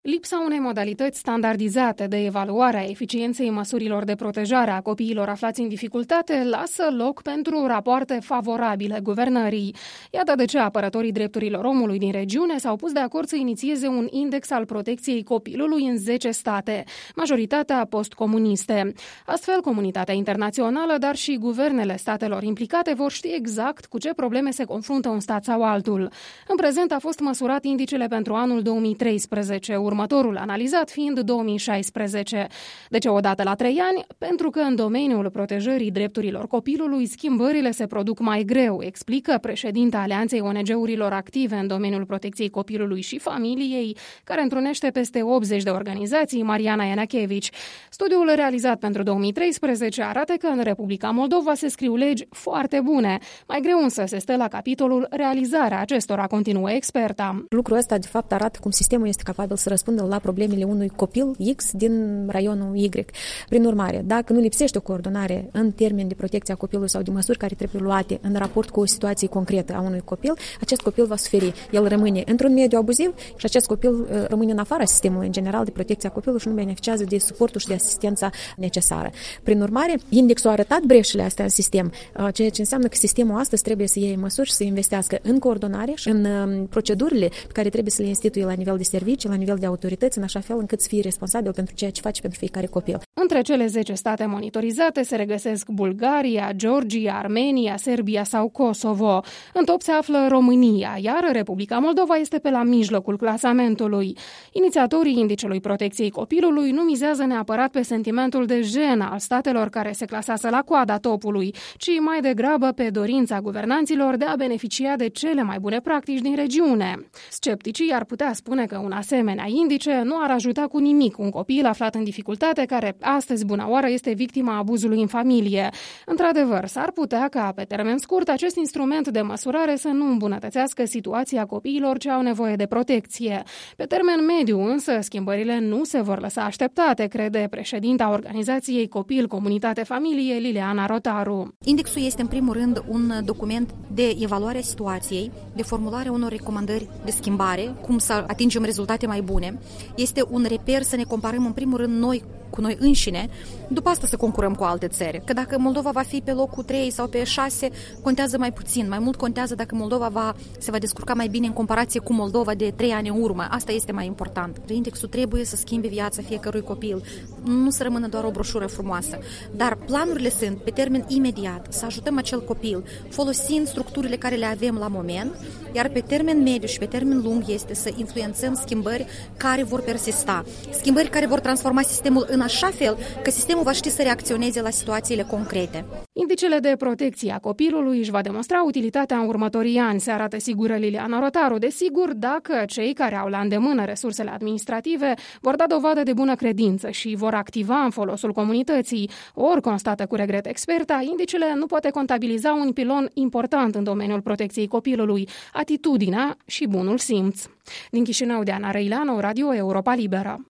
Lipsa unei modalități standardizate de evaluare a eficienței măsurilor de protejare a copiilor aflați în dificultate lasă loc pentru rapoarte favorabile guvernării. Iată de ce apărătorii drepturilor omului din regiune s-au pus de acord să inițieze un index al protecției copilului în 10 state, majoritatea postcomuniste. Astfel, comunitatea internațională, dar și guvernele statelor implicate vor ști exact cu ce probleme se confruntă un stat sau altul. În prezent a fost măsurat indicele pentru anul 2013, următorul analizat fiind 2016. De ce odată la 3 ani? Pentru că în domeniul protejării drepturilor copilului schimbările se produc mai greu, explică președinta Alianței ONG-urilor active în domeniul protecției copilului și familiei, care întrunește peste 80 de organizații, Mariana Ianachevici. Studiul realizat pentru 2013 arată că în Republica Moldova se scriu legi foarte bune. Mai greu însă se stă la capitolul realizarea acestora, continuă experta. Lucrul ăsta de fapt arată cum sistemul este capabil să răspundă la problemele unui copil X din raionul Y. Prin urmare, dacă nu lipsește o coordonare în termeni de protecție a copilului sau de măsuri care trebuie luate în raport cu o situație concretă a unui copil, acest copil va suferi. El rămâne într-un mediu abuziv și acest copil rămâne în afara sistemului în general de protecție a copilului și nu beneficiază de suportul și de asistența necesară. Prin urmare, indexul a arătat breșele astea în sistem, ceea ce înseamnă că sistemul astăzi trebuie să iei măsuri și să investească în coordonare și în procedurile pe care trebuie să le instituie la nivel de servicii, la nivel de autorități, în așa fel încât să fie responsabil pentru ceea ce face pentru fiecare copil. Între cele 10 state monitorizate se regăsesc Bulgaria, Georgia, Armenia, Serbia sau Kosovo. În top se află România, iar Republica Moldova este pe la mijlocul clasamentului. Inițiatorii indicelui protecției copilului nu mizează neapărat pe sentimentul de jenă al statelor care se clasează la coada topului, ci mai degrabă pe dorința guvernanților de a beneficia de cele mai bune practici din regiune. Scepticii ar putea spune că un asemenea indice nu ar ajuta cu nimic un copil aflat în dificultate care astăzi bună oară este victima abuzului în familie. Într-adevăr, s-ar putea ca pe termen scurt acest instrument de măsurare să nu îmbunătățească situația copiilor ce au nevoie de protecție. Pe termen mediu însă schimbările nu se vor lăsa așteptate, crede președinta organizației Copil, Comunitate, Familie, Liliana Rotaru. Indexul este în primul rând un document de evaluare a situației, de formulare unor recomandări de schimbare, cum să atingem rezultate mai bune. Este un reper să ne comparăm în primul rând noi cu noi înșine, după asta să concurăm cu alte țări. Că dacă Moldova va fi pe locul 3 sau pe 6, contează mai puțin. Mai mult contează dacă Moldova se va descurca mai bine în comparație cu Moldova de 3 ani în urmă. Asta este mai important. Indexul trebuie să schimbe viața fiecărui copil. Nu să rămână doar o broșură frumoasă. Dar planurile sunt pe termen imediat, să ajutăm acel copil, folosind structurile care le avem la moment, iar pe termen mediu și pe termen lung este să influențăm schimbări care vor persista. Schimbări care vor transforma sistemul în așa fel că sistemul va ști să reacționeze la situațiile concrete. Indicele de protecție a copilului își va demonstra utilitatea în următorii ani, se arată sigură Liliana Rotaru, desigur dacă cei care au la îndemână resursele administrative vor da dovadă de bună credință și vor activa în folosul comunității. Ori, constată cu regret experta, indicele nu poate contabiliza un pilon important în domeniul protecției copilului, atitudinea și bunul simț. Din Chișinău, Diana Răileanu, Radio Europa Liberă.